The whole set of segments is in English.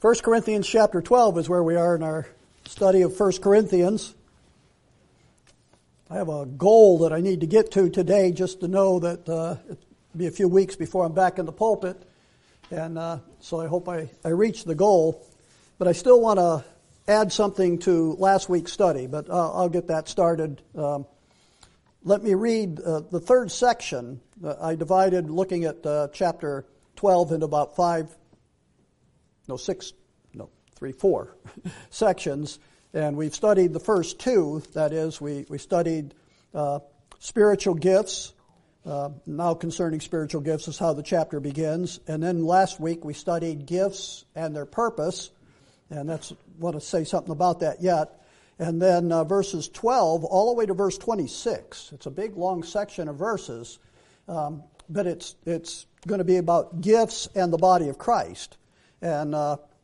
1 Corinthians chapter 12 is where we are in our study of 1 Corinthians. I have a goal that I need to get to today just to know that it'll be a few weeks before I'm back in the pulpit. And so I hope I reach the goal. But I still want to add something to last week's study, but I'll get that started. Let me read the third section. I divided looking at chapter 12 into about four sections. And we've studied the first two. That is, we studied spiritual gifts. Now concerning spiritual gifts is how the chapter begins. And then last week we studied gifts and their purpose. And I want to say something about that yet. And then verses 12 all the way to verse 26. It's a big, long section of verses. But it's going to be about gifts and the body of Christ. And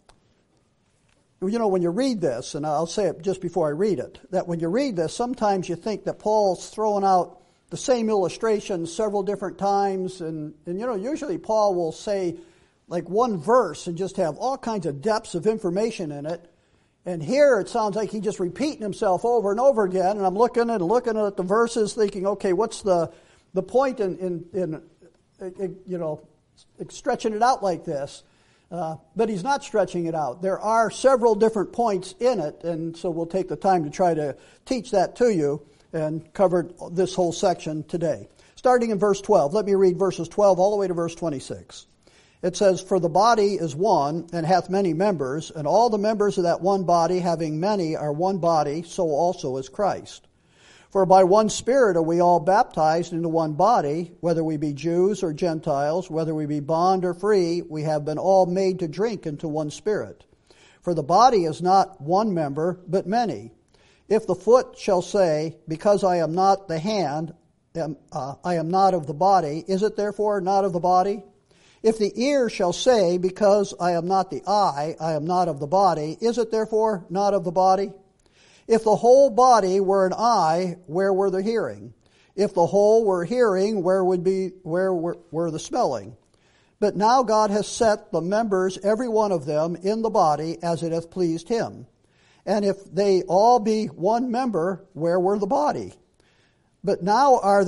when you read this, and I'll say it just before I read it, that when you read this, sometimes you think that Paul's throwing out the same illustration several different times. And usually Paul will say like one verse and just have all kinds of depths of information in it. And here it sounds like he's just repeating himself over and over again. And I'm looking at the verses thinking, okay, what's the point in stretching it out like this? But he's not stretching it out. There are several different points in it, and so we'll take the time to try to teach that to you and cover this whole section today. Starting in verse 12, let me read verses 12 all the way to verse 26. It says, "For the body is one, and hath many members, and all the members of that one body, having many, are one body, so also is Christ. For by one Spirit are we all baptized into one body, whether we be Jews or Gentiles, whether we be bond or free, we have been all made to drink into one Spirit. For the body is not one member, but many. If the foot shall say, because I am not the hand, I am not of the body, is it therefore not of the body? If the ear shall say, because I am not the eye, I am not of the body, is it therefore not of the body? If the whole body were an eye, where were the hearing? If the whole were hearing, where were the smelling? But now God has set the members, every one of them, in the body as it hath pleased him. And if they all be one member, where were the body? But now are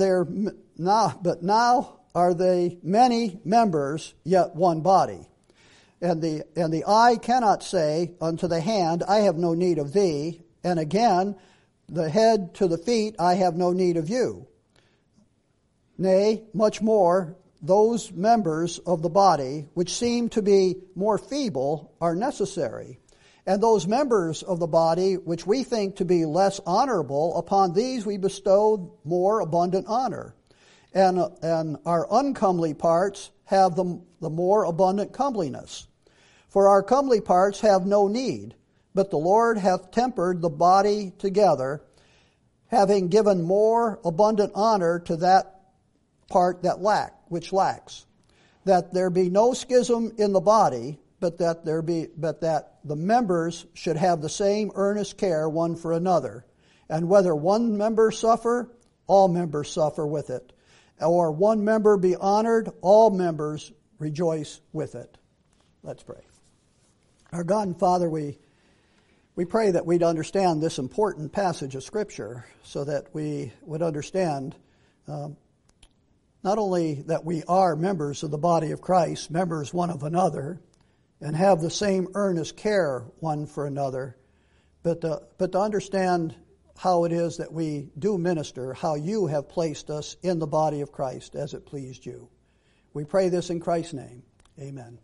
they many members, yet one body. And the eye cannot say unto the hand, I have no need of thee. And again, the head to the feet, I have no need of you. Nay, much more, those members of the body which seem to be more feeble are necessary. And those members of the body which we think to be less honorable, upon these we bestow more abundant honor. And our uncomely parts have the more abundant comeliness. For our comely parts have no need, but the Lord hath tempered the body together, having given more abundant honor to that part which lacks, that there be no schism in the body, but that the members should have the same earnest care one for another. And whether one member suffer, all members suffer with it. Or one member be honored, all members rejoice with it." Let's pray. Our God and Father, we pray that we'd understand this important passage of Scripture so that we would understand not only that we are members of the body of Christ, members one of another, and have the same earnest care one for another, but to understand how it is that we do minister, how you have placed us in the body of Christ as it pleased you. We pray this in Christ's name. Amen.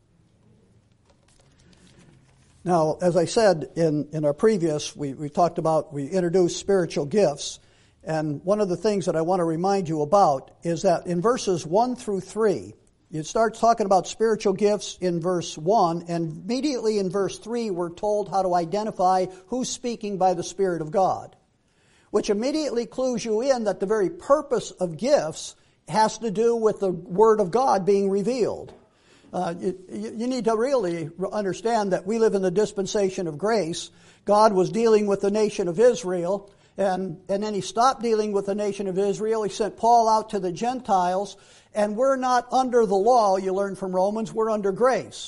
Now, as I said in our previous, we introduced spiritual gifts. And one of the things that I want to remind you about is that in verses 1 through 3, it starts talking about spiritual gifts in verse 1, and immediately in verse 3, we're told how to identify who's speaking by the Spirit of God, which immediately clues you in that the very purpose of gifts has to do with the Word of God being revealed. You need to really understand that we live in the dispensation of grace. God was dealing with the nation of Israel, and then he stopped dealing with the nation of Israel. He sent Paul out to the Gentiles, and we're not under the law, you learn from Romans, we're under grace.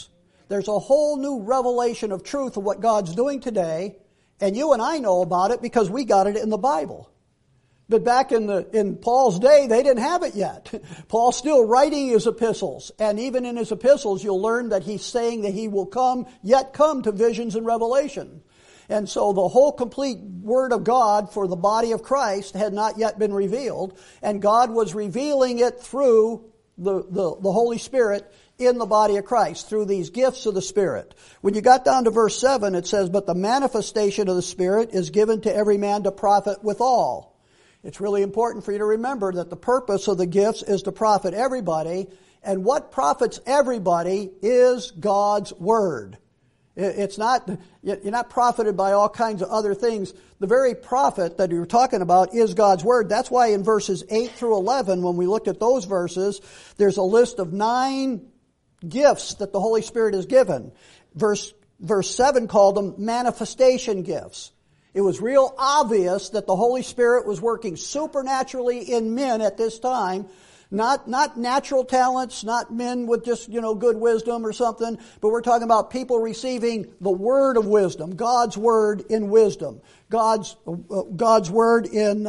There's a whole new revelation of truth of what God's doing today, and you and I know about it because we got it in the Bible. But back in Paul's day, they didn't have it yet. Paul's still writing his epistles, and even in his epistles, you'll learn that he's saying that he will come to visions and revelation. And so the whole complete Word of God for the body of Christ had not yet been revealed, and God was revealing it through the Holy Spirit in the body of Christ, through these gifts of the Spirit. When you got down to verse 7, it says, "But the manifestation of the Spirit is given to every man to profit withal." It's really important for you to remember that the purpose of the gifts is to profit everybody, and what profits everybody is God's Word. It's not, you're not profited by all kinds of other things. The very profit that you're talking about is God's Word. That's why in verses 8 through 11, when we looked at those verses, there's a list of 9 gifts that the Holy Spirit has given. Verse 7 called them manifestation gifts. It was real obvious that the Holy Spirit was working supernaturally in men at this time. Not natural talents, not men with just, good wisdom or something, but we're talking about people receiving the word of wisdom, God's word in wisdom, God's word in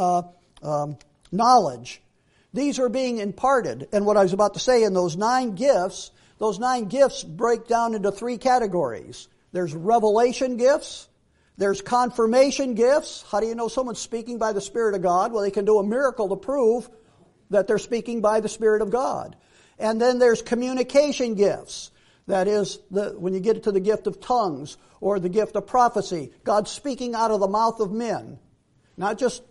knowledge. These are being imparted. And what I was about to say, in those 9 gifts break down into 3 categories. There's revelation gifts. There's confirmation gifts. How do you know someone's speaking by the Spirit of God? Well, they can do a miracle to prove that they're speaking by the Spirit of God. And then there's communication gifts. That is, when you get to the gift of tongues or the gift of prophecy, God's speaking out of the mouth of men. Not just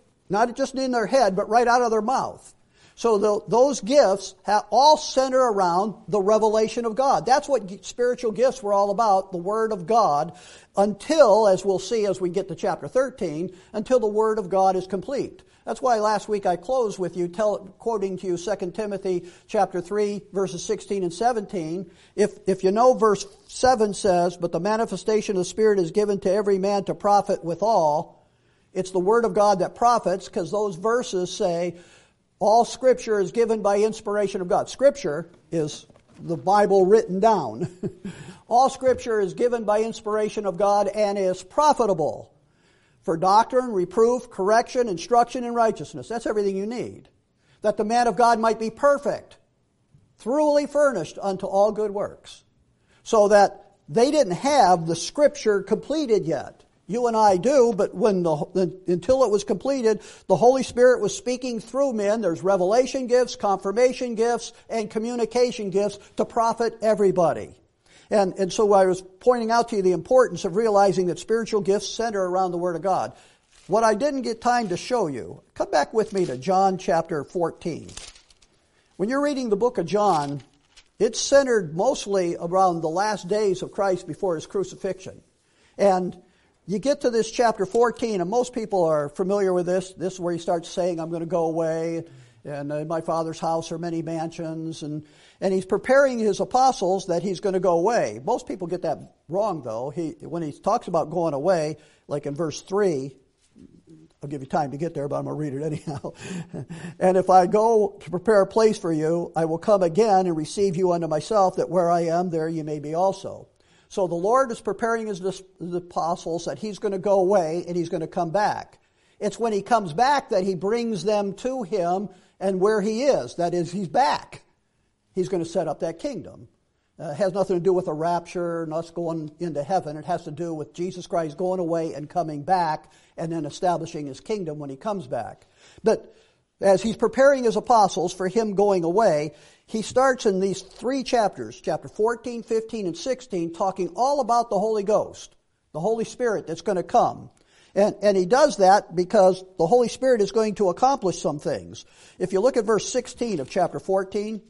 in their head, but right out of their mouth. So those gifts all center around the revelation of God. That's what spiritual gifts were all about, the Word of God, until, as we'll see as we get to chapter 13, until the Word of God is complete. That's why last week I closed with you quoting to you 2 Timothy chapter 3, verses 16 and 17. If you know verse 7 says, "But the manifestation of the Spirit is given to every man to profit withal." It's the Word of God that profits, because those verses say, all Scripture is given by inspiration of God. Scripture is the Bible written down. All Scripture is given by inspiration of God and is profitable for doctrine, reproof, correction, instruction in righteousness. That's everything you need. That the man of God might be perfect, thoroughly furnished unto all good works. So that they didn't have the Scripture completed yet. You and I do, but until it was completed, the Holy Spirit was speaking through men. There's revelation gifts, confirmation gifts, and communication gifts to profit everybody. And so I was pointing out to you the importance of realizing that spiritual gifts center around the Word of God. What I didn't get time to show you, come back with me to John chapter 14. When you're reading the book of John, it's centered mostly around the last days of Christ before His crucifixion. And you get to this chapter 14, and most people are familiar with this. This is where He starts saying, "I'm going to go away, and in my Father's house are many mansions." And He's preparing His apostles that He's going to go away. Most people get that wrong, though. When He talks about going away, like in verse 3, I'll give you time to get there, but I'm going to read it anyhow. "And if I go to prepare a place for you, I will come again and receive you unto myself, that where I am, there you may be also." So the Lord is preparing His apostles that He's going to go away and He's going to come back. It's when He comes back that He brings them to Him and where He is. That is, He's back. He's going to set up that kingdom. It has nothing to do with a rapture and us going into heaven. It has to do with Jesus Christ going away and coming back and then establishing His kingdom when He comes back. But as He's preparing His apostles for Him going away, He starts in these 3 chapters, chapter 14, 15, and 16, talking all about the Holy Ghost, the Holy Spirit that's going to come. And He does that because the Holy Spirit is going to accomplish some things. If you look at verse 16 of chapter 14,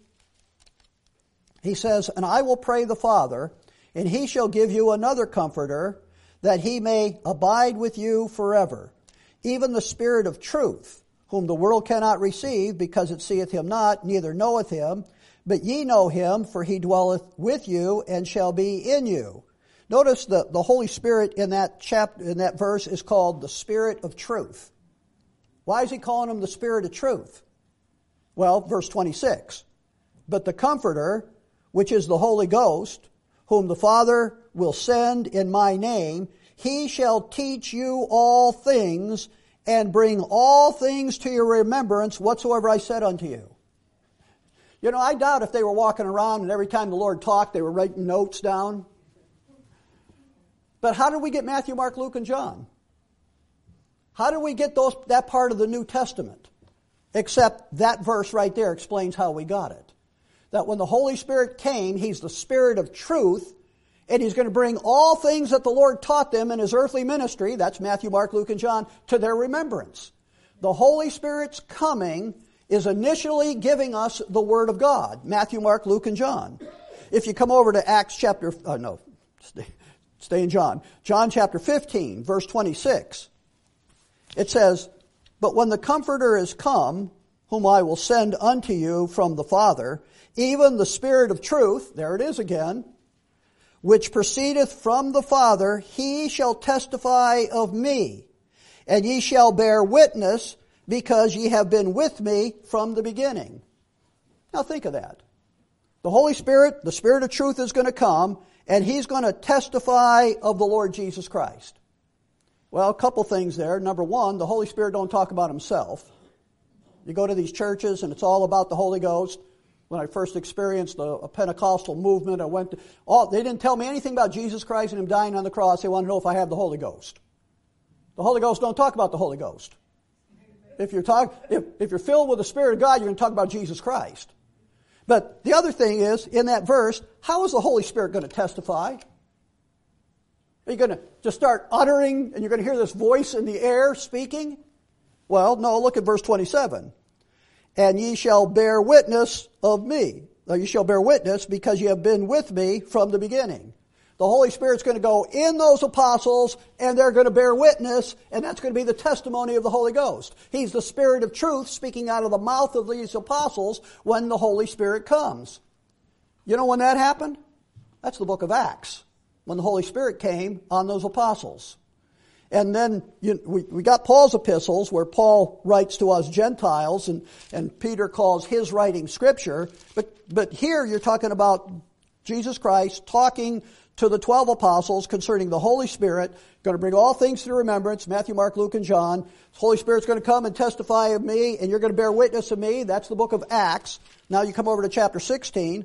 He says, "And I will pray the Father, and He shall give you another Comforter, that He may abide with you forever, even the Spirit of truth, whom the world cannot receive, because it seeth Him not, neither knoweth Him. But ye know Him, for He dwelleth with you, and shall be in you." Notice that the Holy Spirit in that verse is called the Spirit of truth. Why is He calling Him the Spirit of truth? Well, verse 26. "But the Comforter, which is the Holy Ghost, whom the Father will send in my name, he shall teach you all things and bring all things to your remembrance whatsoever I said unto you. You know, I doubt if they were walking around and every time the Lord talked, they were writing notes down. But how did we get Matthew, Mark, Luke, and John? How did we get that part of the New Testament? Except that verse right there explains how we got it. That when the Holy Spirit came, He's the Spirit of truth, and He's going to bring all things that the Lord taught them in His earthly ministry, that's Matthew, Mark, Luke, and John, to their remembrance. The Holy Spirit's coming is initially giving us the Word of God, Matthew, Mark, Luke, and John. If you come over to Acts chapter, stay in John. John chapter 15, verse 26. It says, "But when the Comforter is come, whom I will send unto you from the Father, even the Spirit of truth," there it is again, "which proceedeth from the Father, he shall testify of me. And ye shall bear witness, because ye have been with me from the beginning." Now think of that. The Holy Spirit, the Spirit of truth, is going to come, and He's going to testify of the Lord Jesus Christ. Well, a couple things there. Number one, the Holy Spirit don't talk about Himself. You go to these churches and it's all about the Holy Ghost. When I first experienced a Pentecostal movement, they didn't tell me anything about Jesus Christ and Him dying on the cross. They wanted to know if I have the Holy Ghost. The Holy Ghost don't talk about the Holy Ghost. If you're filled with the Spirit of God, you're going to talk about Jesus Christ. But the other thing is, in that verse, how is the Holy Spirit going to testify? Are you going to just start uttering and you're going to hear this voice in the air speaking? Well, no, look at verse 27. "And ye shall bear witness of me." You shall bear witness because ye have been with me from the beginning. The Holy Spirit's going to go in those apostles and they're going to bear witness, and that's going to be the testimony of the Holy Ghost. He's the Spirit of truth speaking out of the mouth of these apostles when the Holy Spirit comes. You know when that happened? That's the book of Acts, when the Holy Spirit came on those apostles. And then we got Paul's epistles where Paul writes to us Gentiles and Peter calls his writing Scripture. But here you're talking about Jesus Christ talking to the 12 apostles concerning the Holy Spirit, going to bring all things to remembrance, Matthew, Mark, Luke, and John. The Holy Spirit's going to come and testify of me, and you're going to bear witness of me. That's the book of Acts. Now you come over to chapter 16,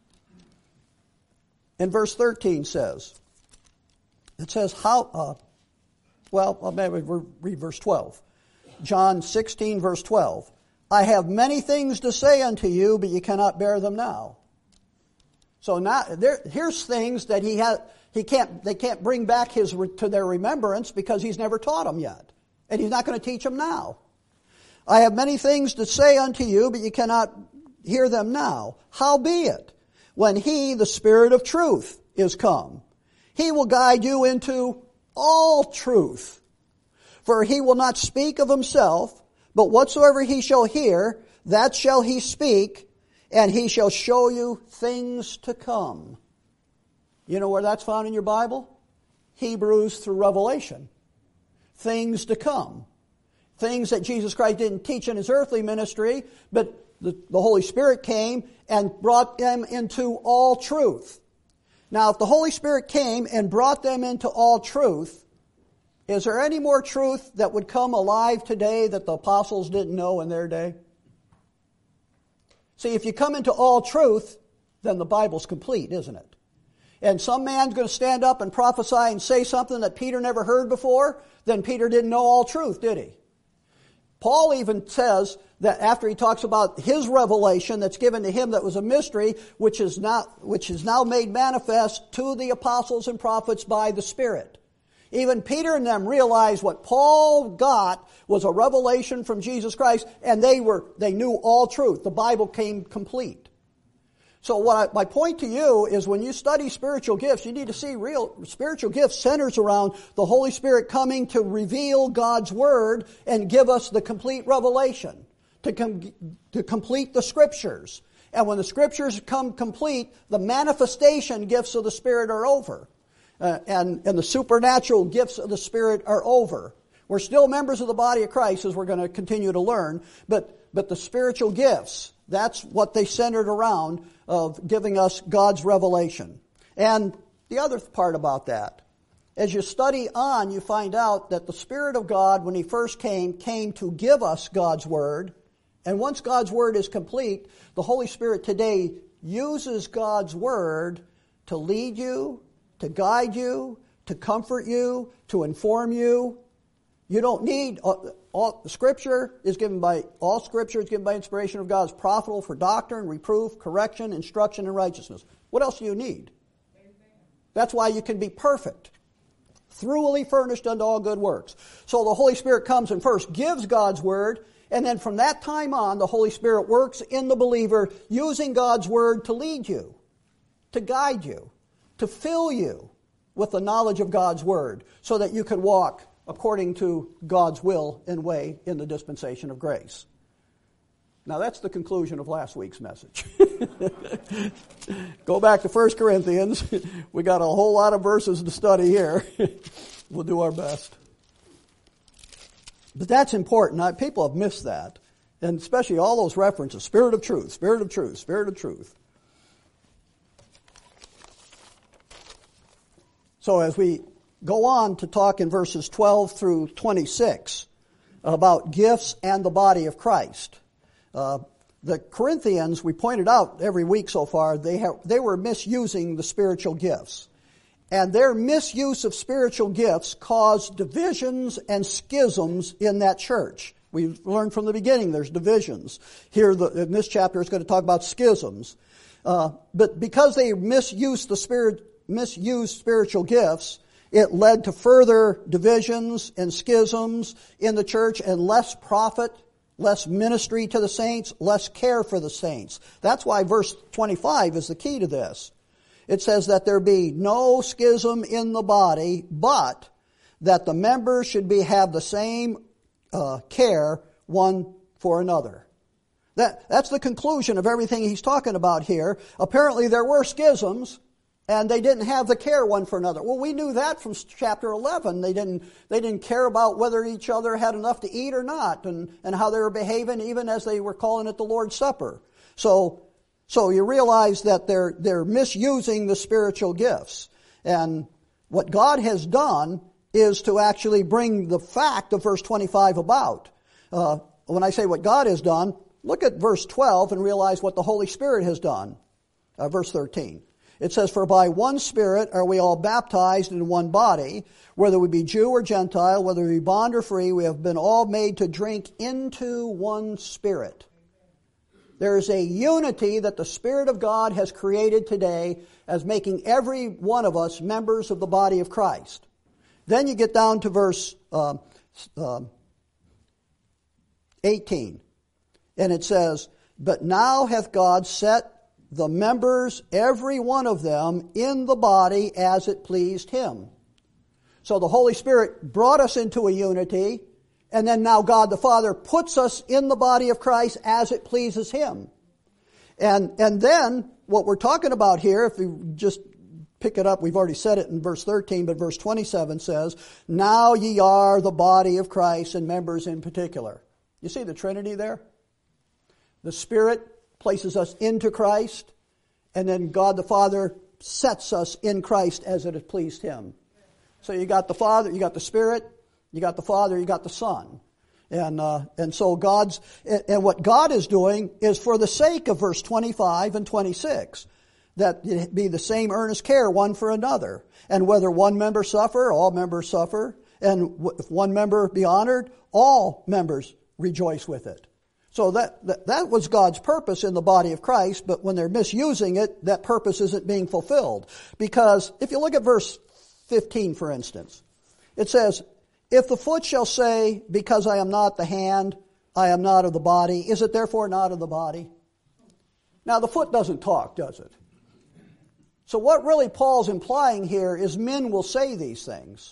and verse 13 says, it says, maybe we'll read verse 12. John 16, verse 12. "I have many things to say unto you, but you cannot bear them now." So now here's things that they can't bring back to their remembrance because He's never taught them yet. And He's not going to teach them now. "I have many things to say unto you, but you cannot hear them now. Howbeit, when He, the Spirit of truth, is come, He will guide you into all truth. For He will not speak of Himself, but whatsoever He shall hear, that shall He speak, and He shall show you things to come." You know where that's found in your Bible? Hebrews through Revelation. Things to come. Things that Jesus Christ didn't teach in His earthly ministry, but the Holy Spirit came and brought them into all truth. Now, if the Holy Spirit came and brought them into all truth, is there any more truth that would come alive today that the apostles didn't know in their day? See, if you come into all truth, then the Bible's complete, isn't it? And some man's going to stand up and prophesy and say something that Peter never heard before, then Peter didn't know all truth, did he? Paul even says that after he talks about his revelation that's given to him that was a mystery, which is now made manifest to the apostles and prophets by the Spirit. Even Peter and them realized what Paul got was a revelation from Jesus Christ, and they knew all truth. The Bible came complete. So my point to you is when you study spiritual gifts, you need to see real spiritual gifts centers around the Holy Spirit coming to reveal God's Word and give us the complete revelation, to complete the Scriptures. And when the Scriptures come complete, the manifestation gifts of the Spirit are over. And the supernatural gifts of the Spirit are over. We're still members of the body of Christ, as we're going to continue to learn, but the spiritual gifts, that's what they centered around of giving us God's revelation. And the other part about that, as you study on, you find out that the Spirit of God, when He first came to give us God's Word. And once God's Word is complete, the Holy Spirit today uses God's Word to lead you, to guide you, to comfort you, to inform you. You don't need all Scripture is given by inspiration of God, is profitable for doctrine, reproof, correction, instruction, and righteousness. What else do you need? Amen. That's why you can be perfect, thoroughly furnished unto all good works. So the Holy Spirit comes and first gives God's Word, and then from that time on, the Holy Spirit works in the believer using God's Word to lead you, to guide you, to fill you with the knowledge of God's Word, so that you can walk according to God's will and way in the dispensation of grace. Now that's the conclusion of last week's message. Go back to 1 Corinthians. We got a whole lot of verses to study here. We'll do our best. But that's important. People have missed that. And especially all those references, Spirit of truth, Spirit of truth, Spirit of truth. So as we go on to talk in verses 12 through 26 about gifts and the body of Christ. The Corinthians, we pointed out every week so far, they were misusing the spiritual gifts. And their misuse of spiritual gifts caused divisions and schisms in that church. We've learned from the beginning there's divisions. Here in this chapter it's going to talk about schisms. But because they misused spiritual gifts, it led to further divisions and schisms in the church and less profit, less ministry to the saints, less care for the saints. That's why verse 25 is the key to this. It says that there be no schism in the body, but that the members should have the same care one for another. That's the conclusion of everything he's talking about here. Apparently there were schisms, and they didn't have the care one for another. Well, we knew that from chapter 11. They didn't care about whether each other had enough to eat or not, and how they were behaving, even as they were calling it the Lord's Supper. So you realize that they're misusing the spiritual gifts. And what God has done is to actually bring the fact of verse 25 about. When I say what God has done, look at verse 12 and realize what the Holy Spirit has done. Verse 13. It says, "For by one Spirit are we all baptized in one body, whether we be Jew or Gentile, whether we be bond or free, we have been all made to drink into one Spirit." There is a unity that the Spirit of God has created today as making every one of us members of the body of Christ. Then you get down to verse 18. And it says, "But now hath God set the members, every one of them, in the body as it pleased Him." So the Holy Spirit brought us into a unity, and then now God the Father puts us in the body of Christ as it pleases Him. And then what we're talking about here, if we just pick it up, we've already said it in verse 13, but verse 27 says, "Now ye are the body of Christ and members in particular." You see the Trinity there? The Spirit places us into Christ, and then God the Father sets us in Christ as it has pleased Him. So you got the Father, you got the Spirit, you got the Father, you got the Son. And so what God is doing is for the sake of verse 25 and 26, that it be the same earnest care one for another. And whether one member suffer, all members suffer. And if one member be honored, all members rejoice with it. So that was God's purpose in the body of Christ, but when they're misusing it, that purpose isn't being fulfilled. Because if you look at verse 15, for instance, it says, "If the foot shall say, because I am not the hand, I am not of the body, is it therefore not of the body?" Now the foot doesn't talk, does it? So what really Paul's implying here is men will say these things.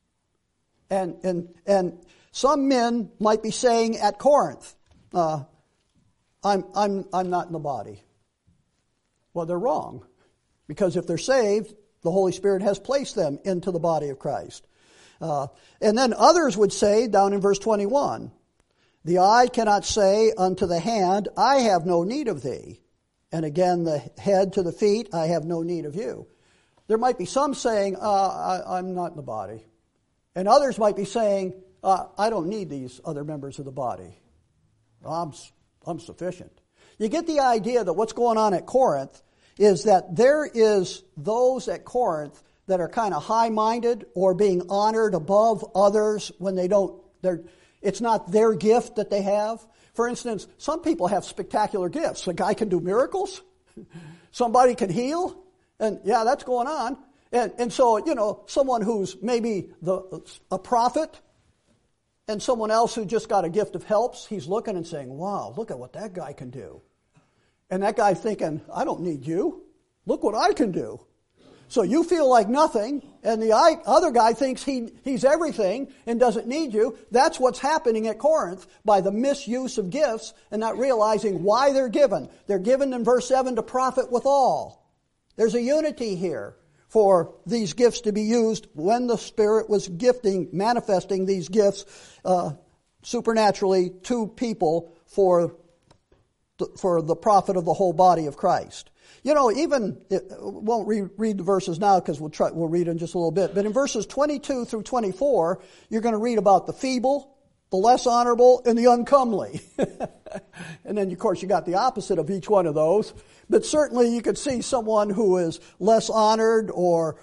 And some men might be saying at Corinth, I'm not in the body. Well, they're wrong. Because if they're saved, the Holy Spirit has placed them into the body of Christ. And then others would say, down in verse 21, "The eye cannot say unto the hand, I have no need of thee. And again, the head to the feet, I have no need of you." there might be some saying, I'm not in the body. And others might be saying, I don't need these other members of the body. I'm sufficient. You get the idea that what's going on at Corinth is that there is those at Corinth that are kind of high-minded or being honored above others when it's not their gift that they have. For instance, some people have spectacular gifts. A guy can do miracles. Somebody can heal. And yeah, that's going on. And so, someone who's maybe a prophet and someone else who just got a gift of helps, he's looking and saying, wow, look at what that guy can do. And that guy's thinking, I don't need you. Look what I can do. So you feel like nothing, and the other guy thinks he's everything and doesn't need you. That's what's happening at Corinth by the misuse of gifts and not realizing why they're given. They're given in verse 7 to profit withal. There's a unity here for these gifts to be used when the Spirit was manifesting these gifts supernaturally to people for the profit of the whole body of Christ. Won't read the verses now because we'll read in just a little bit. But in verses 22 through 24, you're going to read about the feeble, the less honorable, and the uncomely. And then, of course, you got the opposite of each one of those. But certainly you could see someone who is less honored or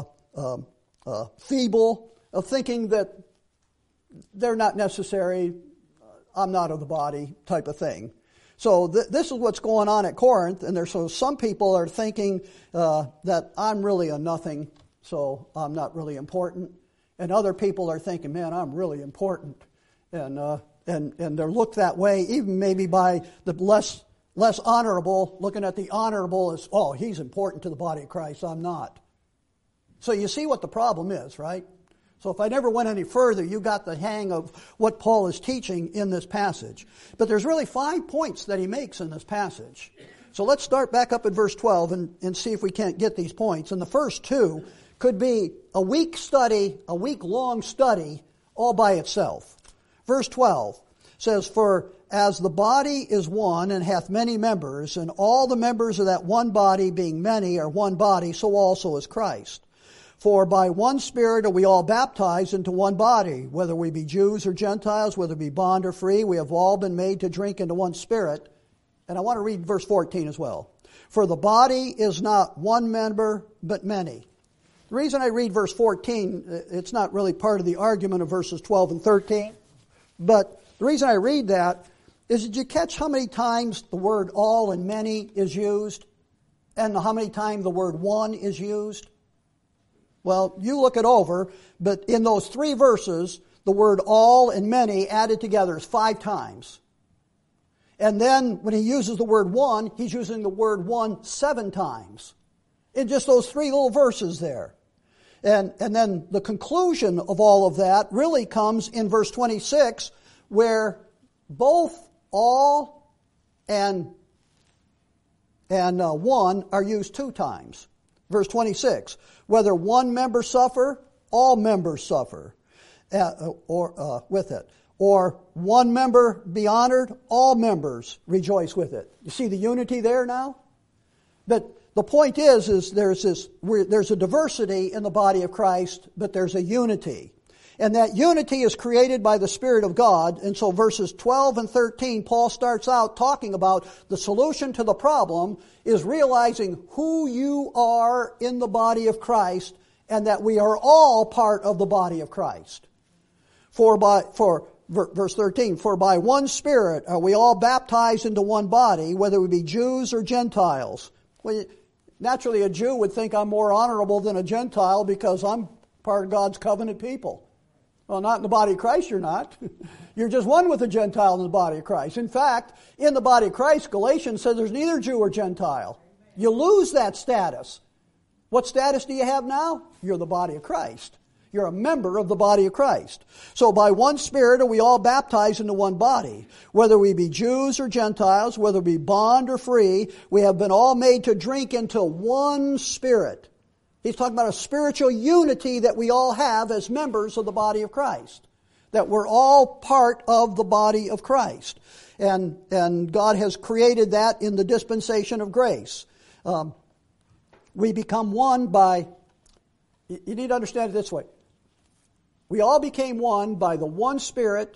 feeble, thinking that they're not necessary, I'm not of the body type of thing. So this is what's going on at Corinth, and so some people are thinking that I'm really a nothing, so I'm not really important, and other people are thinking, man, I'm really important, and they're looked that way, even maybe by the less honorable, looking at the honorable as, oh, he's important to the body of Christ, I'm not. So you see what the problem is, right? So if I never went any further, you got the hang of what Paul is teaching in this passage. But there's really 5 points that he makes in this passage. So let's start back up at verse 12 and see if we can't get these points. And the first 2 could be a week-long study all by itself. Verse 12 says, For as the body is one and hath many members, and all the members of that one body being many are one body, so also is Christ. For by one Spirit are we all baptized into one body, whether we be Jews or Gentiles, whether we be bond or free, we have all been made to drink into one Spirit. And I want to read verse 14 as well. For the body is not one member, but many. The reason I read verse 14, it's not really part of the argument of verses 12 and 13, but the reason I read that is, did you catch how many times the word all and many is used, and how many times the word one is used? Well, you look it over, but in those 3 verses, the word all and many added together is 5 times. And then when he uses the word one, he's using the word one 7 times. In just those 3 little verses there. And then the conclusion of all of that really comes in verse 26, where both all and one are used 2 times. Verse 26, whether one member suffer, all members suffer with it. Or one member be honored, all members rejoice with it. You see the unity there now? But the point is there's a diversity in the body of Christ, but there's a unity. And that unity is created by the Spirit of God. And so verses 12 and 13, Paul starts out talking about the solution to the problem is realizing who you are in the body of Christ and that we are all part of the body of Christ. Verse 13, for by one Spirit are we all baptized into one body, whether we be Jews or Gentiles. Well, naturally, a Jew would think I'm more honorable than a Gentile because I'm part of God's covenant people. Well, not in the body of Christ, you're not. You're just one with a Gentile in the body of Christ. In fact, in the body of Christ, Galatians says there's neither Jew or Gentile. You lose that status. What status do you have now? You're the body of Christ. You're a member of the body of Christ. So by one Spirit are we all baptized into one body. Whether we be Jews or Gentiles, whether we be bond or free, we have been all made to drink into one Spirit. He's talking about a spiritual unity that we all have as members of the body of Christ. That we're all part of the body of Christ. And God has created that in the dispensation of grace. We become one by, you need to understand it this way. We all became one by the one Spirit,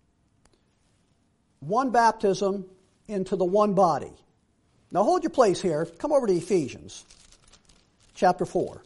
one baptism into the one body. Now hold your place here. Come over to Ephesians chapter 4.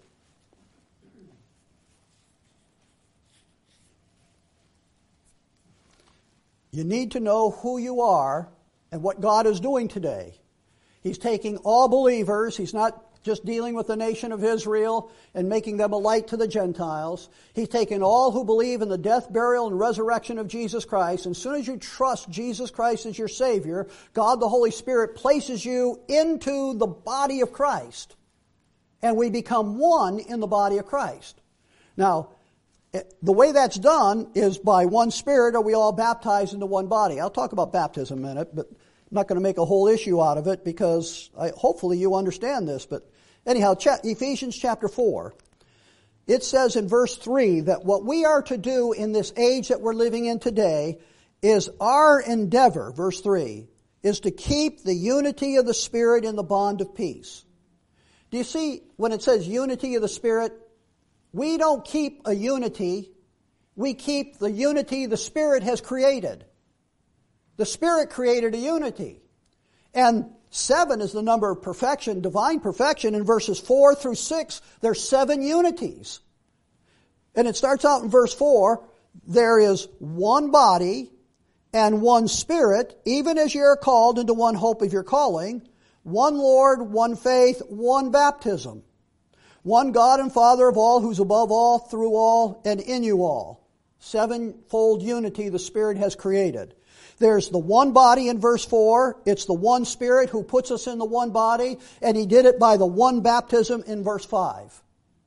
You need to know who you are and what God is doing today. He's taking all believers. He's not just dealing with the nation of Israel and making them a light to the Gentiles. He's taken all who believe in the death, burial, and resurrection of Jesus Christ. And as soon as you trust Jesus Christ as your Savior, God the Holy Spirit places you into the body of Christ. And we become one in the body of Christ. Now, the way that's done is by one Spirit are we all baptized into one body. I'll talk about baptism in a minute, but I'm not going to make a whole issue out of it because hopefully you understand this. But anyhow, Ephesians chapter 4, it says in verse 3 that what we are to do in this age that we're living in today is our endeavor, verse 3, is to keep the unity of the Spirit in the bond of peace. Do you see when it says unity of the Spirit? We don't keep a unity. We keep the unity the Spirit has created. The Spirit created a unity. And 7 is the number of perfection, divine perfection. In verses 4 through 6, there's 7 unities. And it starts out in verse 4, there is one body and one Spirit, even as ye are called into one hope of your calling, one Lord, one faith, one baptism. One God and Father of all, who's above all, through all, and in you all. 7-fold unity the Spirit has created. There's the one body in verse 4. It's the one Spirit who puts us in the one body, and He did it by the one baptism in verse 5.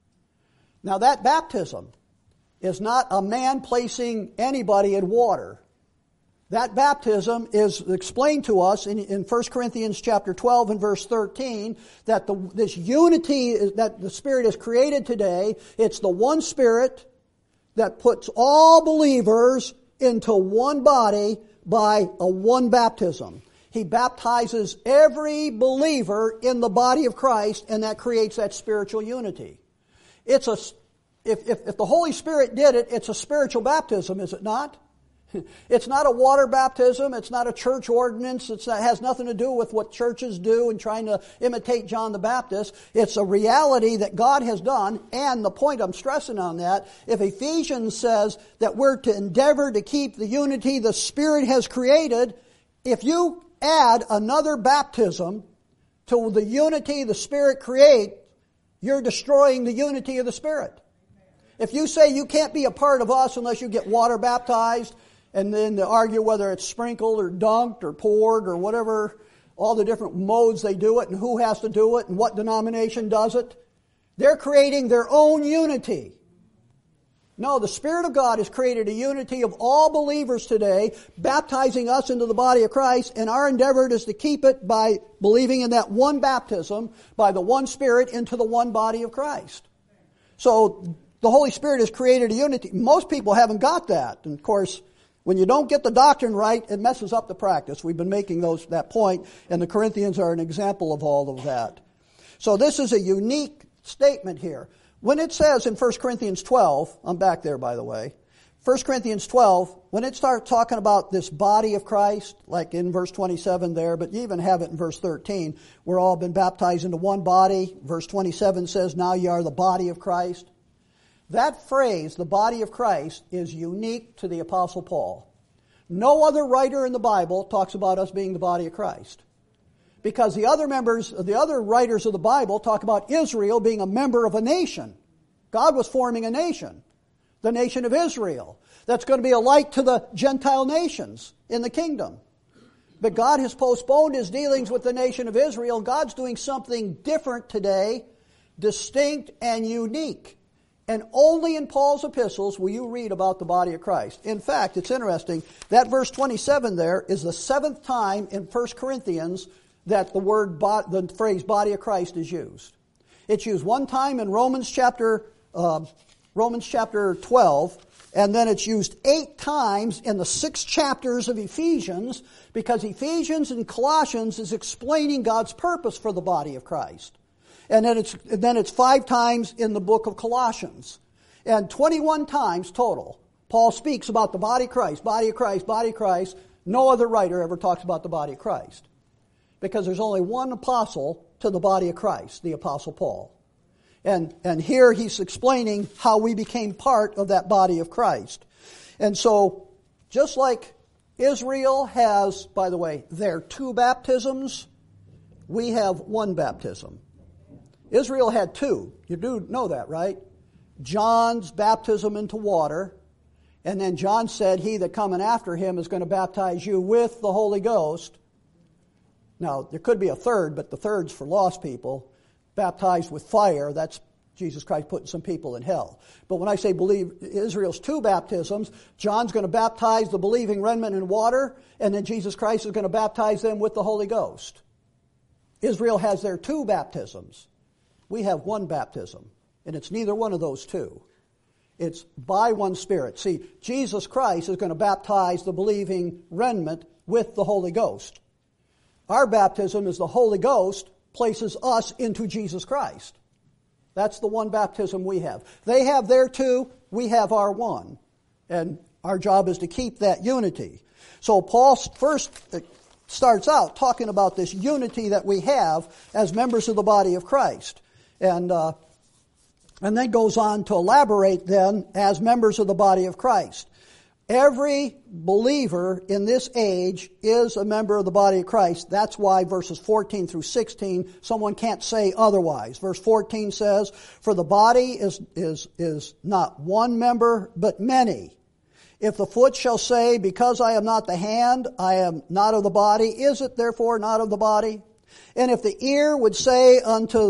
Now that baptism is not a man placing anybody in water. That baptism is explained to us in 1 Corinthians chapter 12 and verse 13 that this unity that the Spirit has created today, it's the one Spirit that puts all believers into one body by a one baptism. He baptizes every believer in the body of Christ, and that creates that spiritual unity. If the Holy Spirit did it, it's a spiritual baptism, is it not? It's not a water baptism. It's not a church ordinance. It has nothing to do with what churches do and trying to imitate John the Baptist. It's a reality that God has done. And the point I'm stressing on that, if Ephesians says that we're to endeavor to keep the unity the Spirit has created, if you add another baptism to the unity the Spirit creates, you're destroying the unity of the Spirit. If you say you can't be a part of us unless you get water baptized, and then they argue whether it's sprinkled or dunked or poured or whatever, all the different modes they do it and who has to do it and what denomination does it. They're creating their own unity. No, the Spirit of God has created a unity of all believers today, baptizing us into the body of Christ, and our endeavor is to keep it by believing in that one baptism, by the one Spirit into the one body of Christ. So the Holy Spirit has created a unity. Most people haven't got that. And of course, when you don't get the doctrine right, it messes up the practice. We've been making that point, and the Corinthians are an example of all of that. So this is a unique statement here. When it says in 1 Corinthians 12, I'm back there by the way, 1 Corinthians 12, when it starts talking about this body of Christ, like in verse 27 there, but you even have it in verse 13, we're all been baptized into one body. Verse 27 says, now ye are the body of Christ. That phrase, the body of Christ, is unique to the Apostle Paul. No other writer in the Bible talks about us being the body of Christ. Because the other writers of the Bible talk about Israel being a member of a nation. God was forming a nation, the nation of Israel. That's going to be a light to the Gentile nations in the kingdom. But God has postponed His dealings with the nation of Israel. God's doing something different today, distinct and unique. And only in Paul's epistles will you read about the body of Christ. In fact, it's interesting, that verse 27 there is the 7th time in 1 Corinthians that the phrase body of Christ is used. It's used one time in Romans chapter 12, and then it's used 8 times in the 6 chapters of Ephesians, because Ephesians and Colossians is explaining God's purpose for the body of Christ. And then it's 5 times in the book of Colossians. And 21 times total, Paul speaks about the body of Christ, body of Christ, body of Christ. No other writer ever talks about the body of Christ. Because there's only one apostle to the body of Christ, the Apostle Paul. And here he's explaining how we became part of that body of Christ. And so, just like Israel has, by the way, their 2 baptisms, we have 1 baptism. Israel had 2. You do know that, right? John's baptism into water, and then John said, he that cometh after him is going to baptize you with the Holy Ghost. Now, there could be a third, but the third's for lost people. Baptized with fire, that's Jesus Christ putting some people in hell. But when I say believe Israel's 2 baptisms, John's going to baptize the believing remnant in water, and then Jesus Christ is going to baptize them with the Holy Ghost. Israel has their 2 baptisms. We have 1 baptism, and it's neither one of those 2. It's by one Spirit. See, Jesus Christ is going to baptize the believing remnant with the Holy Ghost. Our baptism is the Holy Ghost places us into Jesus Christ. That's the 1 baptism we have. They have their 2, we have our 1. And our job is to keep that unity. So Paul first starts out talking about this unity that we have as members of the body of Christ. And then goes on to elaborate then as members of the body of Christ. Every believer in this age is a member of the body of Christ. That's why verses 14 through 16, someone can't say otherwise. Verse 14 says, for the body is not one member, but many. If the foot shall say, because I am not the hand, I am not of the body, is it therefore not of the body? And if the ear would say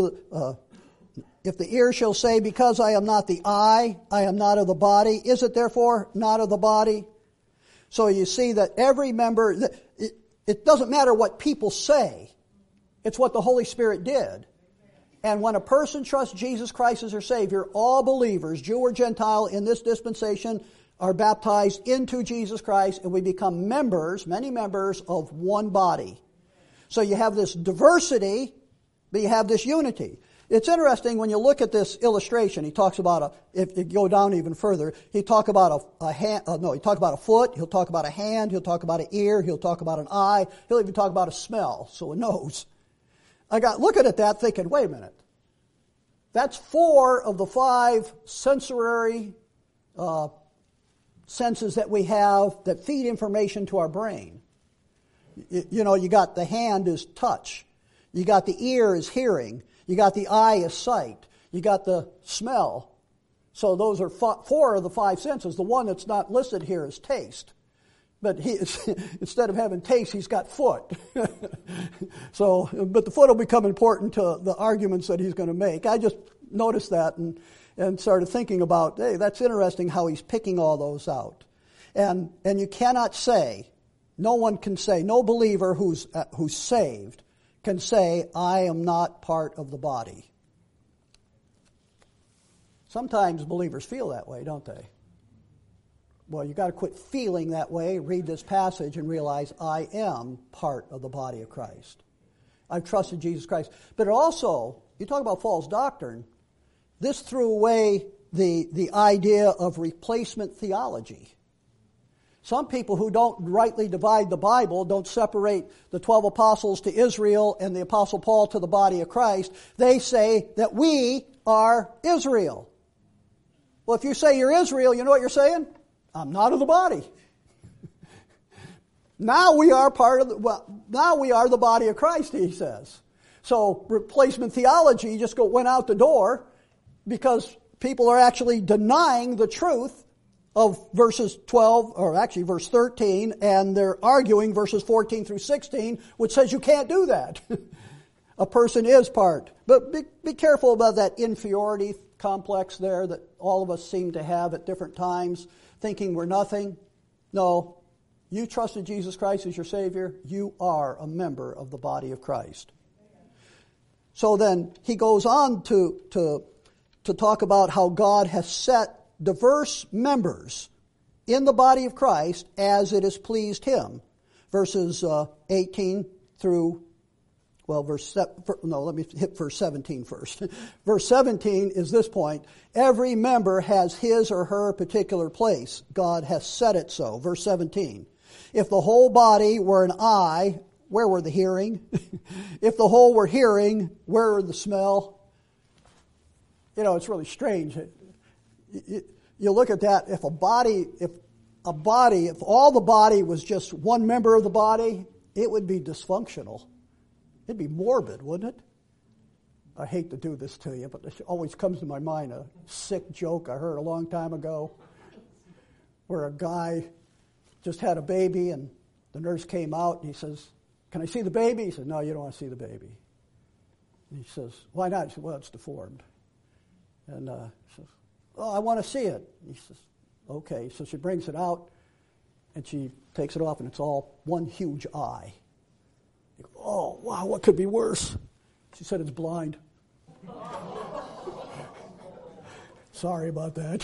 if the ear shall say, because I am not the eye, I am not of the body, is it therefore not of the body? So you see that every member, it doesn't matter what people say. It's what the Holy Spirit did. And when a person trusts Jesus Christ as their Savior, all believers, Jew or Gentile, in this dispensation are baptized into Jesus Christ, and we become members, many members of one body. So you have this diversity, but you have this unity. It's interesting when you look at this illustration. He talks about if you go down even further, he talk about he talk about a foot, he'll talk about a hand, he'll talk about an ear, he'll talk about an eye, he'll even talk about a smell, so a nose. I got looking at that thinking, wait a minute. That's 4 of the 5 sensory senses that we have that feed information to our brain. You know, you got the hand is touch. You got the ear is hearing. You got the eye is sight. You got the smell. So those are 4 of the 5 senses. The one that's not listed here is taste. But instead of having taste, he's got foot. But the foot will become important to the arguments that he's going to make. I just noticed that and started thinking about, hey, that's interesting how he's picking all those out. And you cannot say, no one can say, no believer who's saved can say, I am not part of the body. Sometimes believers feel that way, don't they? Well, you've got to quit feeling that way, read this passage, and realize I am part of the body of Christ. I've trusted Jesus Christ. But it also, you talk about false doctrine, this threw away the idea of replacement theology. Some people who don't rightly divide the Bible, don't separate the 12 apostles to Israel and the Apostle Paul to the body of Christ, they say that we are Israel. Well, if you say you're Israel, you know what you're saying? I'm not of the body. Now we are the body of Christ, he says. So replacement theology just went out the door because people are actually denying the truth of verses 12, or actually verse 13, and they're arguing verses 14 through 16, which says you can't do that. A person is part. But be careful about that inferiority complex there that all of us seem to have at different times, thinking we're nothing. No, you trusted Jesus Christ as your Savior, you are a member of the body of Christ. So then he goes on to talk about how God has set diverse members in the body of Christ as it has pleased him. Verses 18 through Well, let me hit verse 17 first. Verse 17 is this point. Every member has his or her particular place. God has set it so. Verse 17. If the whole body were an eye, where were the hearing? If the whole were hearing, where were the smell? You know, it's really strange. You look at that, if all the body was just one member of the body, it would be dysfunctional. It'd be morbid, wouldn't it? I hate to do this to you, but it always comes to my mind a sick joke I heard a long time ago where a guy just had a baby and the nurse came out and he says, "Can I see the baby?" He said, "No, you don't want to see the baby." And he says, "Why not?" He said, "Well, it's deformed." And he says, "Oh, I want to see it." And he says, "Okay." So she brings it out and she takes it off and it's all one huge eye. You go, "Oh, wow, what could be worse?" She said, "It's blind." Sorry about that.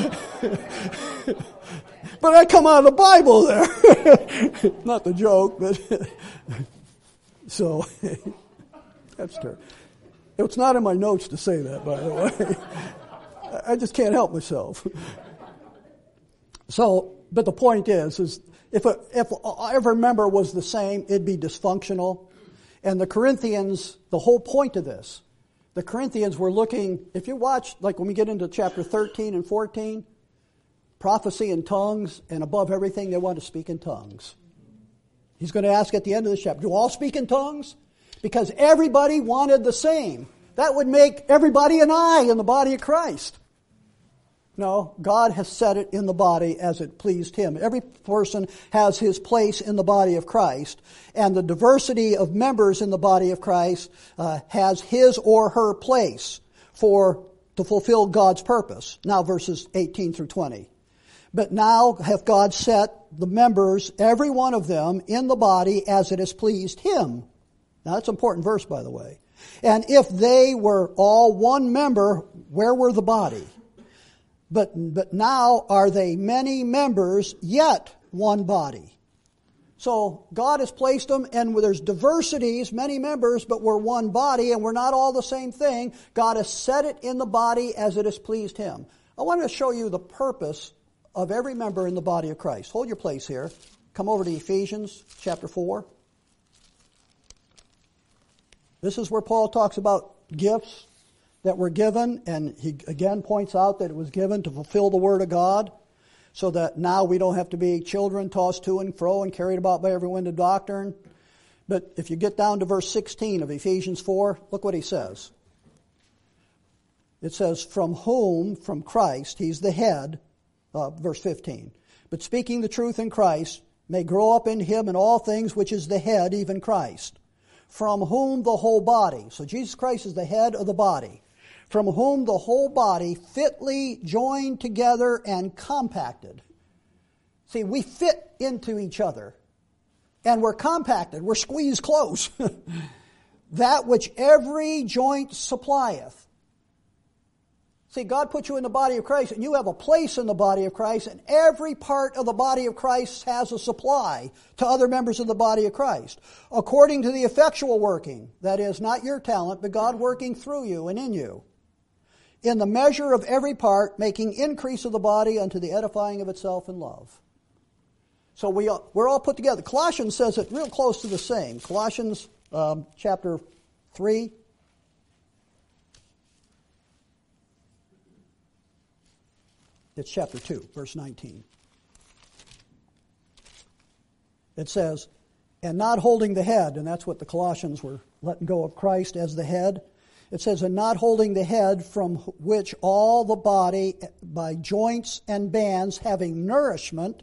But I come out of the Bible there. Not the joke, but so that's true. It's not in my notes to say that, by the way. I just can't help myself. So, but the point is if every member was the same, it'd be dysfunctional. And the Corinthians, the whole point of this, the Corinthians were looking, if you watch, like when we get into chapter 13 and 14, prophecy in tongues, and above everything, they want to speak in tongues. He's going to ask at the end of the chapter, do all speak in tongues? Because everybody wanted the same. That would make everybody an eye in the body of Christ. No, God has set it in the body as it pleased Him. Every person has his place in the body of Christ, and the diversity of members in the body of Christ has his or her place to fulfill God's purpose. Now verses 18 through 20. But now hath God set the members, every one of them, in the body as it has pleased Him. Now that's an important verse, by the way. And if they were all one member, where were the body? But now are they many members, yet one body. So God has placed them, and there's diversities, many members, but we're one body, and we're not all the same thing. God has set it in the body as it has pleased Him. I want to show you the purpose of every member in the body of Christ. Hold your place here. Come over to Ephesians chapter 4. This is where Paul talks about gifts that were given, and he again points out that it was given to fulfill the Word of God, so that now we don't have to be children tossed to and fro and carried about by every wind of doctrine. But if you get down to verse 16 of Ephesians 4, look what he says. It says, from Christ, He's the head, verse 15. But speaking the truth in Christ, may grow up in Him in all things, which is the head, even Christ. From whom the whole body, so Jesus Christ is the head of the body, from whom the whole body fitly joined together and compacted. See, we fit into each other, and we're compacted, we're squeezed close. That which every joint supplieth. See, God put you in the body of Christ, and you have a place in the body of Christ, and every part of the body of Christ has a supply to other members of the body of Christ, according to the effectual working, that is, not your talent, but God working through you and in you, in the measure of every part, making increase of the body unto the edifying of itself in love. So we're all put together. Colossians says it real close to the same. Colossians chapter 3. It's chapter 2, verse 19. It says, and not holding the head, and that's what the Colossians were letting go of Christ as the head. It says, and not holding the head, from which all the body by joints and bands having nourishment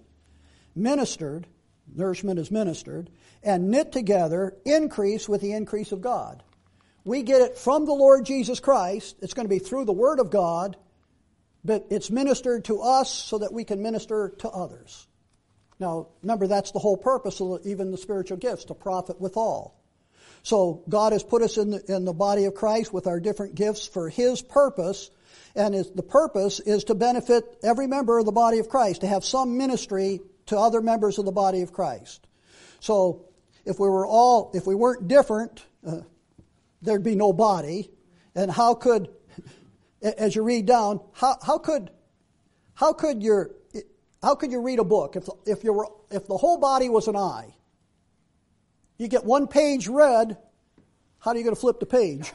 is ministered, and knit together, increase with the increase of God. We get it from the Lord Jesus Christ. It's going to be through the Word of God, but it's ministered to us so that we can minister to others. Now, remember, that's the whole purpose of even the spiritual gifts, to profit withal. So God has put us in the body of Christ with our different gifts for His purpose, and the purpose is to benefit every member of the body of Christ, to have some ministry to other members of the body of Christ. So if we weren't different, there'd be no body. And how could, as you read down, how could you read a book if the whole body was an eye? You get one page read, how are you going to flip the page?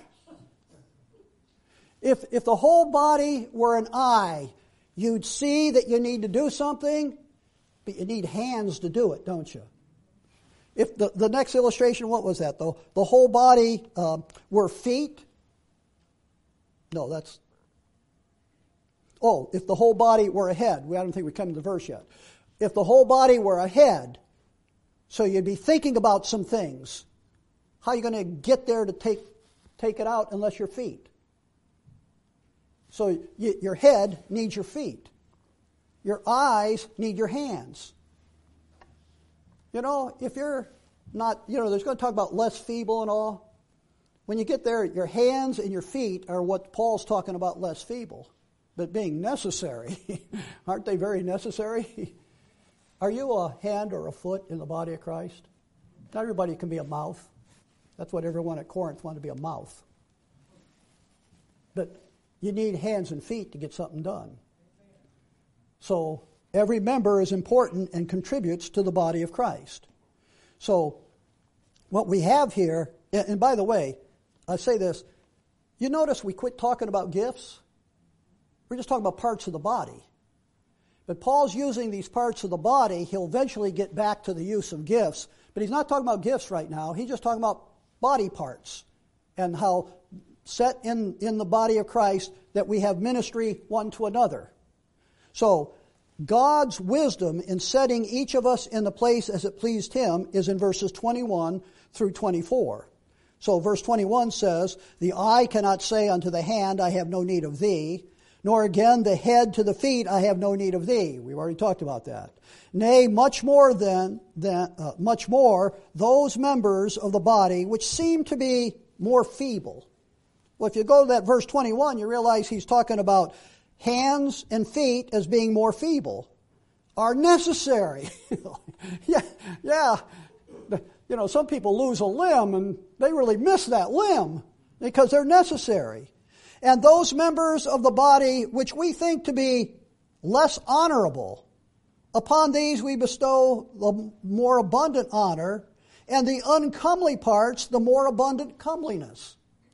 If the whole body were an eye, you'd see that you need to do something, but you need hands to do it, don't you? If the next illustration, what was that? The whole body were feet. No, if the whole body were a head. I don't think we've come to the verse yet. If the whole body were a head, so you'd be thinking about some things. How are you going to get there to take it out unless your feet? So your head needs your feet. Your eyes need your hands. If you're not, there's going to talk about less feeble and all. When you get there, your hands and your feet are what Paul's talking about, less feeble, but being necessary. Aren't they very necessary? Are you a hand or a foot in the body of Christ? Not everybody can be a mouth. That's what everyone at Corinth wanted to be, a mouth. But you need hands and feet to get something done. So every member is important and contributes to the body of Christ. So what we have here, and by the way, I say this, you notice we quit talking about gifts? We're just talking about parts of the body. But Paul's using these parts of the body. He'll eventually get back to the use of gifts. But he's not talking about gifts right now. He's just talking about body parts and how set in the body of Christ that we have ministry one to another. So God's wisdom in setting each of us in the place as it pleased Him is in verses 21 through 24. So verse 21 says, "The eye cannot say unto the hand, I have no need of thee, nor again the head to the feet, I have no need of thee." We've already talked about that. "Nay, much more those members of the body which seem to be more feeble." Well, if you go to that verse 21, you realize he's talking about hands and feet as being more feeble, are necessary. Yeah. Some people lose a limb and they really miss that limb because they're necessary. "And those members of the body which we think to be less honorable, upon these we bestow the more abundant honor, and the uncomely parts the more abundant comeliness."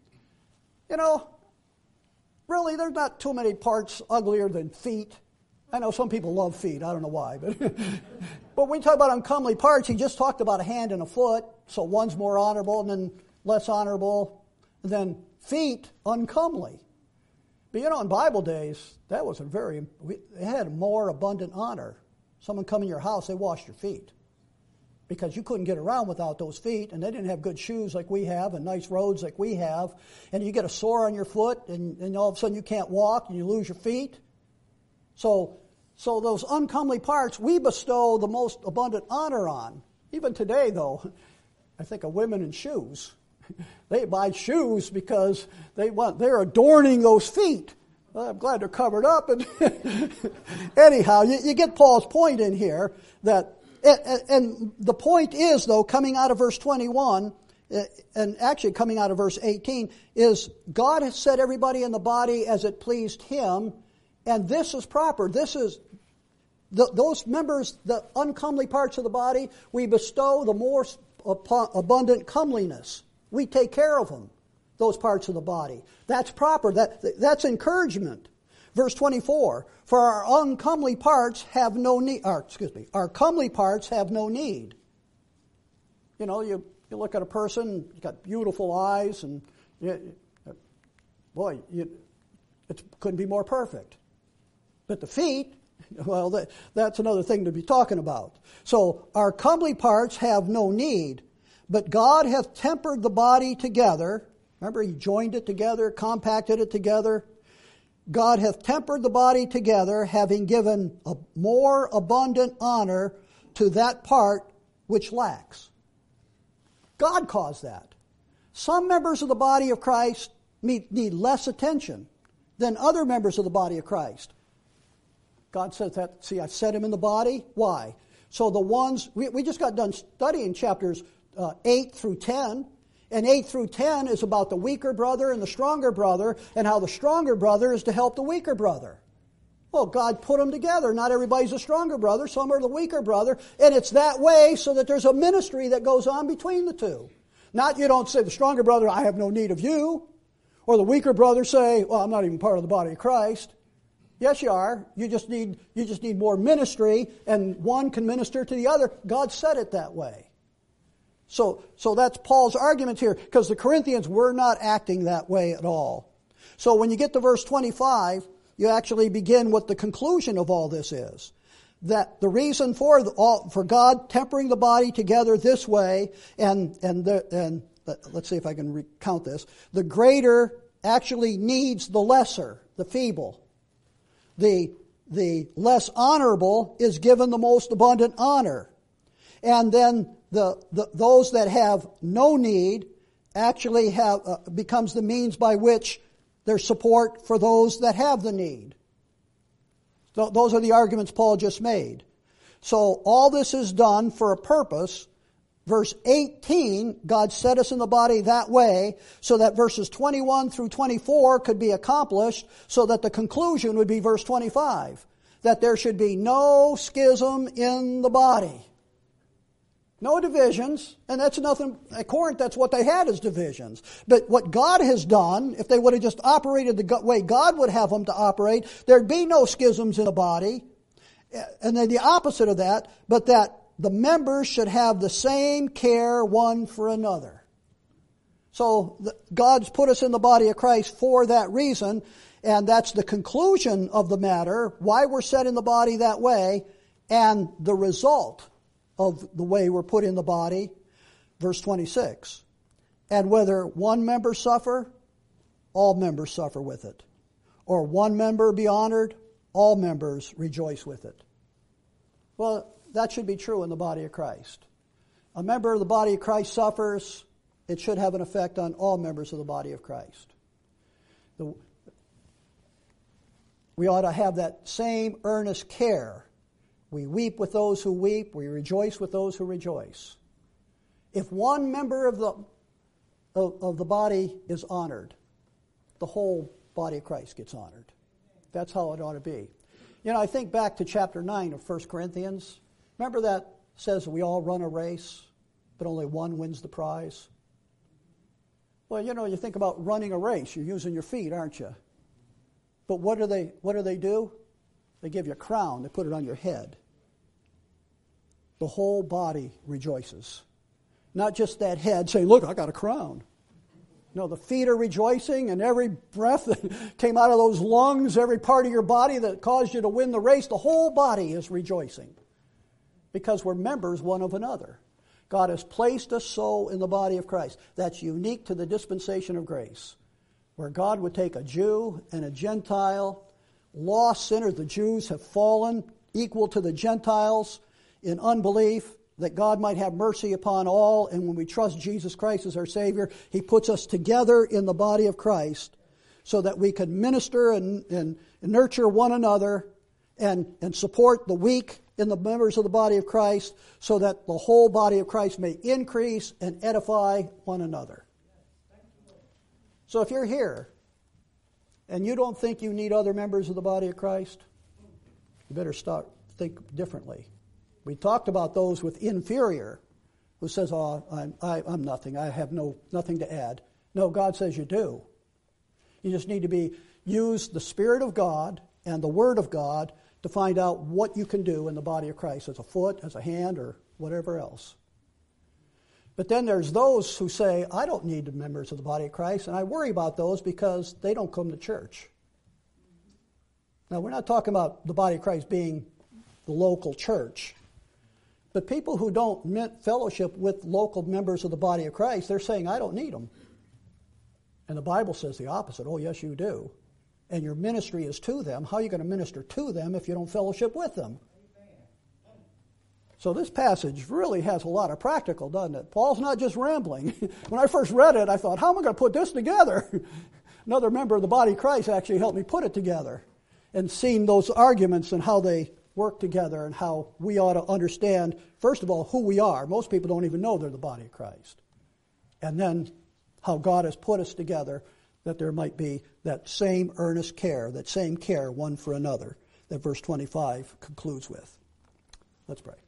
Really, there's not too many parts uglier than feet. I know some people love feet. I don't know why. But when you talk about uncomely parts, he just talked about a hand and a foot. So one's more honorable and then less honorable. And then feet, uncomely. But in Bible days, that was they had more abundant honor. Someone come in your house, they washed your feet. Because you couldn't get around without those feet, and they didn't have good shoes like we have and nice roads like we have, and you get a sore on your foot, and all of a sudden you can't walk, and you lose your feet. So those uncomely parts we bestow the most abundant honor on. Even today, though, I think of women in shoes. They buy shoes because they're adorning those feet. Well, I'm glad they're covered up. And anyhow, you get Paul's point in here that. And the point is, though, coming out of verse 21, and actually coming out of verse 18, is God has set everybody in the body as it pleased Him, and this is proper. This is, those members, the uncomely parts of the body, we bestow the more abundant comeliness. We take care of them, those parts of the body. That's proper. That's encouragement. Verse 24, "For our uncomely parts have no need," our comely parts have no need. You look at a person, you've got beautiful eyes, and it couldn't be more perfect. But the feet, well, that's another thing to be talking about. So our comely parts have no need, but God hath tempered the body together. Remember, He joined it together, compacted it together. God hath tempered the body together, having given a more abundant honor to that part which lacks. God caused that. Some members of the body of Christ need less attention than other members of the body of Christ. God says that, see, I've set him in the body. Why? So the ones, we just got done studying chapters 8 through 10, And 8 through 10 is about the weaker brother and the stronger brother, and how the stronger brother is to help the weaker brother. Well, God put them together. Not everybody's a stronger brother. Some are the weaker brother. And it's that way so that there's a ministry that goes on between the two. Not you don't say, the stronger brother, I have no need of you. Or the weaker brother say, well, I'm not even part of the body of Christ. Yes, you are. You just need more ministry, and one can minister to the other. God said it that way. So that's Paul's argument here, because the Corinthians were not acting that way at all. So when you get to verse 25, you actually begin what the conclusion of all this is. That the reason for God tempering the body together this way, and let's see if I can recount this. The greater actually needs the lesser, the feeble. The less honorable is given the most abundant honor. And then those that have no need actually becomes the means by which there's support for those that have the need. Those are the arguments Paul just made. So all this is done for a purpose. Verse 18, God set us in the body that way so that verses 21 through 24 could be accomplished, so that the conclusion would be verse 25, that there should be no schism in the body. No divisions, and that's nothing. At Corinth, that's what they had, is divisions. But what God has done, if they would have just operated the way God would have them to operate, there'd be no schisms in the body. And then the opposite of that, but that the members should have the same care one for another. So God's put us in the body of Christ for that reason, and that's the conclusion of the matter, why we're set in the body that way, and the result of the way we're put in the body. Verse 26. And whether one member suffer, all members suffer with it. Or one member be honored, all members rejoice with it. Well, that should be true in the body of Christ. A member of the body of Christ suffers, it should have an effect on all members of the body of Christ. We ought to have that same earnest care. We weep with those who weep. We rejoice with those who rejoice. If one member of the body is honored, the whole body of Christ gets honored. That's how it ought to be. You know, I think back to chapter 9 of 1 Corinthians. Remember that says we all run a race, but only one wins the prize? Well, you know, you think about running a race. You're using your feet, aren't you? But what do they do? They give you a crown. They put it on your head. The whole body rejoices. Not just that head saying, look, I got a crown. No, the feet are rejoicing, and every breath that came out of those lungs, every part of your body that caused you to win the race, the whole body is rejoicing. Because we're members one of another. God has placed us so in the body of Christ. That's unique to the dispensation of grace. Where God would take a Jew and a Gentile, lost sinners. The Jews have fallen equal to the Gentiles in unbelief, that God might have mercy upon all. And when we trust Jesus Christ as our Savior, He puts us together in the body of Christ so that we can minister and nurture one another and support the weak in the members of the body of Christ, so that the whole body of Christ may increase and edify one another. So if you're here and you don't think you need other members of the body of Christ, you better think differently. We talked about those with inferior, who says, oh, I'm nothing. I have nothing to add. No, God says you do. You just need to use the Spirit of God and the Word of God to find out what you can do in the body of Christ, as a foot, as a hand, or whatever else. But then there's those who say, I don't need the members of the body of Christ, and I worry about those because they don't come to church. Now, we're not talking about the body of Christ being the local church. But people who don't fellowship with local members of the body of Christ, they're saying, I don't need them. And the Bible says the opposite. Oh, yes, you do. And your ministry is to them. How are you going to minister to them if you don't fellowship with them? So this passage really has a lot of practical, doesn't it? Paul's not just rambling. When I first read it, I thought, how am I going to put this together? Another member of the body of Christ actually helped me put it together. And seeing those arguments and how they work together and how we ought to understand, first of all, who we are. Most people don't even know they're the body of Christ. And then how God has put us together, that there might be that same earnest care, that same care one for another, that verse 25 concludes with. Let's pray.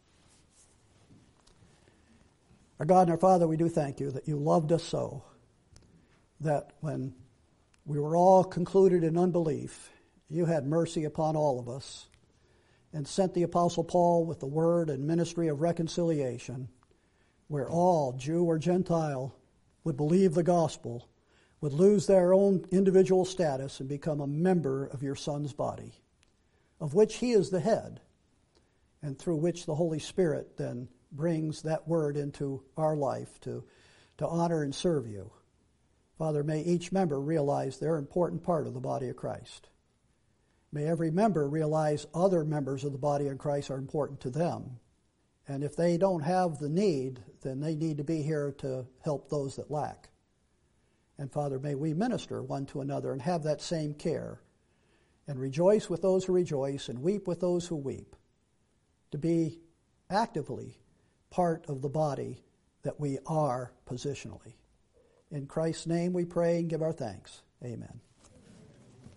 Our God and our Father, we do thank you that you loved us so, that when we were all concluded in unbelief, you had mercy upon all of us and sent the Apostle Paul with the word and ministry of reconciliation, where all, Jew or Gentile, would believe the gospel, would lose their own individual status and become a member of your Son's body, of which he is the head, and through which the Holy Spirit then brings that word into our life to honor and serve you. Father, may each member realize they're an important part of the body of Christ. May every member realize other members of the body of Christ are important to them. And if they don't have the need, then they need to be here to help those that lack. And Father, may we minister one to another and have that same care, and rejoice with those who rejoice and weep with those who weep, to be actively part of the body that we are positionally. In Christ's name we pray and give our thanks. Amen.